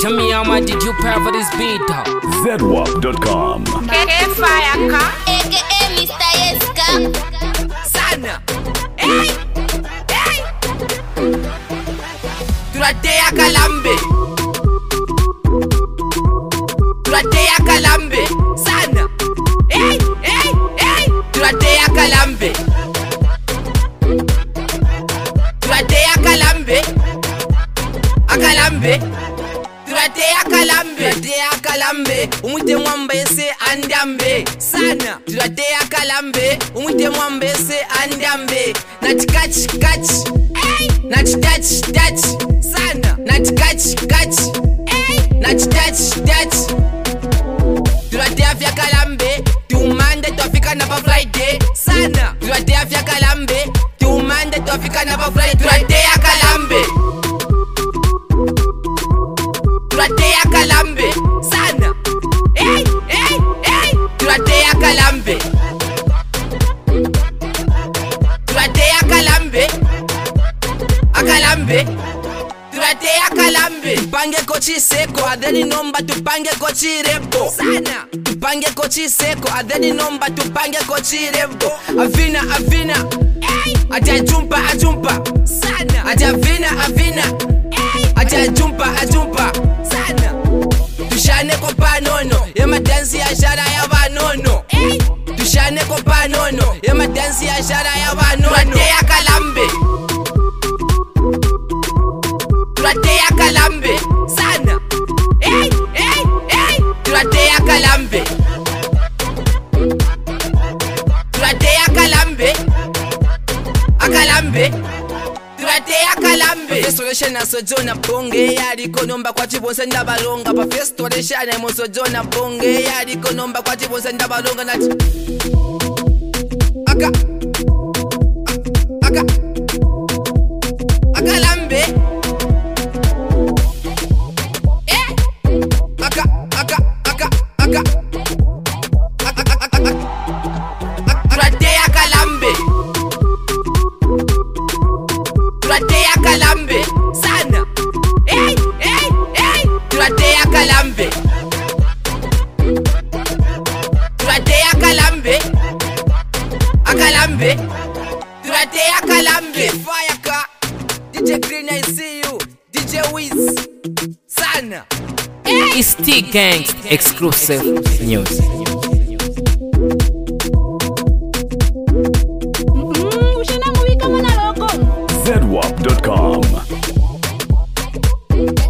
Tell me how much did you pay for this beat though? ZWAP.com. Fire AKA Mr. Yeska. Sana. Hey, hey. Turatea Kalambe. Turatea Kalambe. Sana. Hey, hey, hey. Turatea Kalambe. Turatea Kalambe. Akalambe. Turatea Kalambe, umwite mwambe se andambe sana. Turatea Kalambe, umwite mwambe se andambe. Nati catch, hey. Nati touch sana. Nati catch, hey. Nati touch. Turatea vya Kalambe, tumande tofika na pa Friday sana. Turatea vya Kalambe, tumande tofika na pa Friday. Turatea Kalambe. Turatea Kalambe sana. Hey, hey, hey. Turatea Kalambe. Turatea Kalambe. Akalambe. Turatea Kalambe. Tupange kochi seko, adheni nomba tupange kochi rebo sana. Tupange kochi seko, adheni nomba tupange kochi rebo. Avina. Hey. Ajumpa sana. Avina. Hey. Ajumpa sana. Tushane kopa nono, yema dansi ya shara ya vanono. Hey. Tushane kopa nono, yema dansi ya shara ya vanono. Turatea Kalambe. Turatea Kalambe sana. Hey, hey, hey. Turatea Kalambe. Turatea Kalambe. Akalambe. Turatea Kalambe. Restoration na sojona bonge yari konomba kwa chibonse ndabalonga. Pa restoration na sojona bonge yari konomba kwa chibonse ndabalonga nati. Akalambe. Turatea Kalambe. Turatea Kalambe sana. Hey, hey, hey. Turatea Kalambe. Turatea Kalambe. Akalambe. Turatea Kalambe. Fire ka. DJ Green, I see you. DJ Wiz sana. It's T-Gangs exclusive news.